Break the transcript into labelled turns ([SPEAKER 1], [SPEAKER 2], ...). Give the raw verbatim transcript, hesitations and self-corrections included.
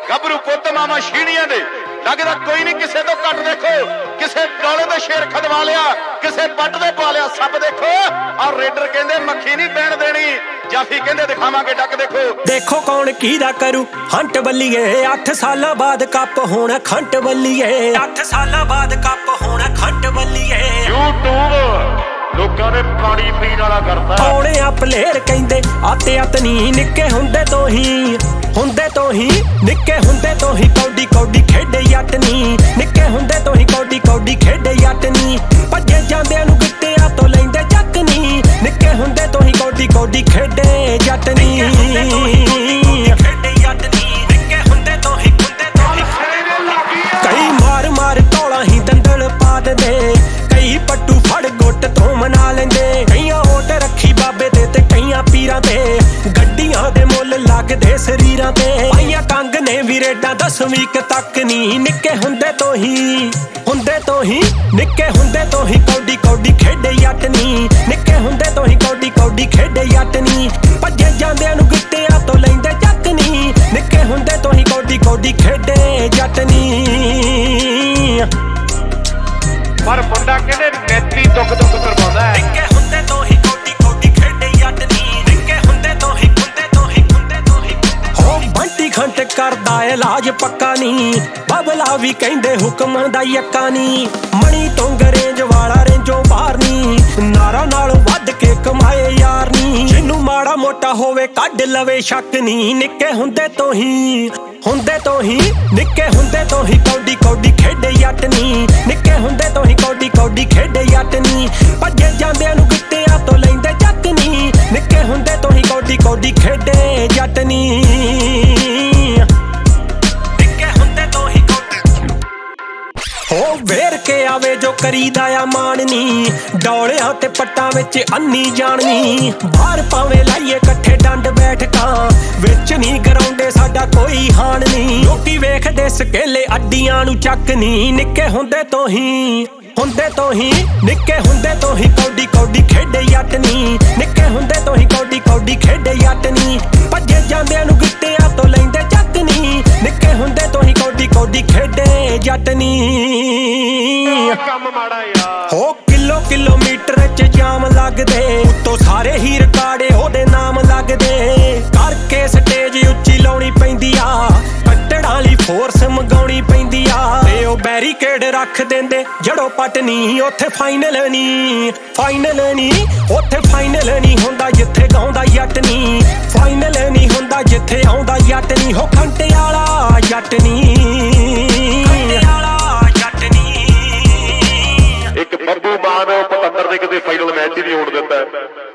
[SPEAKER 1] ਗੱਭਰੂ ਪੁੱਤ ਮਾਮਾ ਛੀਣੀਆਂ ਦੇ लगदा कोई नहीं किसे तो कट देखो किसे डोले दे शेर खदवा लिया किसे पट दे पा लिया सब देखो और रेडर कहंदे मक्खी नहीं पैण देनी जाफी कहंदे दिखावांगे डक देखो
[SPEAKER 2] देखो कौन कीदा करू हंट बल्लीए अठ साल बाद कप होना खंट बल्लीए अठ साल बाद कप होना खंट बल्लीए
[SPEAKER 1] यूट्यूब लोकां ने पानी पीण वाला करता
[SPEAKER 2] आउणे आ प्लेयर कहंदे आते अतनी निक्के हुंदे तो ही हुंदे तो ही निक्के हुंदे तो ही कौडी कौडी खेडे यटनी निक्के हुंदे तो ही कौडी कौडी खेडे यटनी भज्जे जांदे नु गिट्टियां तो लैंदे जकनी निक्के हुंदे तो ही कौडी कौडी खेडे यटनी खेडे यटनी निक्के हुंदे तो ही हुंदे तो ही कई मार मार तौला ही दंदल पा दे कई पट्टू फड़ गुट तो मना लेंदे कईयां ओट रखी बाबे दे ते कईयां पीरां ते गड्डियां दे मुੱਲ लगदे शरीरां ते पाईयां कंग ने भी रेडां दसवीं तक नी निक्के हुंदे तो ही हुंदे तो ही निक्के हुंदे तो ही कौडी कौडी खेडे यटनी निक्के हुंदे तो ही कौडी कौडी खेडे यटनी भज्जे जांदे नु गिट्टियां तो लैंदे जकनी निक्के हुंदे तो ही कौडी कौडी खेडे यटनी
[SPEAKER 1] पर मुंडा कहंदे नेत्री दुख दुख करवाਉਂਦਾ है
[SPEAKER 2] निक्के हुंदे तो ही कौडी कौडी खेडे यटनी निक्के हुंदे तो ही हुंदे तो ही हुंदे तो ही हो बंटी खंट करदा इलाज पक्का नी बबला भी कहंदे हुक्म दा यक्का नी मणी टोंगरेंज वाला रेंजो बाहर नी नारा नालों वध के कमाए यार नी जिन्नू माड़ा मोटा होवे कढ लवे शक नी निक्के हुंदे तो ही हुंदे तो ही निक्के हुंदे तो ही कौडी कौडी खेडे यटनी निक्के हुंदे तो ही कौडी कौडी खेडे यटनी भज्जे जांदे नु गिट्टियां तो लैंदे जकनी निक्के हुंदे तो ही कौडी कौडी खेडे यटनी निक्के हुंदे तो ही हो वेर के आवे जो करीदा आ माननी डौलियां ते पट्टां विच अन्नी जाननी बाहर पावे लाइए कट्ठे डंड बैठकां विच नी गराउंडे साडा कोई हान नी लोकी वेखदे सकेले अड्डियां नु चकनी निक्के हुंदे तो ही हुंदे तो ही निक्के हुंदे तो ही कौडी कौडी खेडे यटनी निक्के हुंदे तो ही कौडी कौडी खेडे यटनी भज्जे जांदे नु गिट्टियां तो लैंदे जकनी निक्के हुंदे तो ही कौडी कौडी खेडे यटनी
[SPEAKER 1] ਕੰਮ ਮਾੜਾ ਯਾਰ
[SPEAKER 2] हो किलो किलोमीटर च जाम लगदे उत्तों सारे ही रिकार्डे ओदे नाम लगदे करके स्टेज उच्ची लाउणी पैंदी आ कट्टड़ां लई फोर्स मंगाउणी पैंदी आ ते ओ बैरीकेड रख देंदे जड़ो पटनी उत्थे फाइनल नी फाइनल नी उत्थे फाइनल नी हुंदा जिथे गाउंदा यटनी फाइनल नी हुंदा जिथे आउंदा यटनी हो खंटे वाला यटनी
[SPEAKER 1] एक ਬੱਬੂ ਮਾਨ ਪਤੰਦਰ ਦੇ ਕਿਤੇ ਫਾਈਨਲ ਮੈਚ ਹੀ ਨਹੀਂ ਹੋਣ ਦਿੱਤਾ।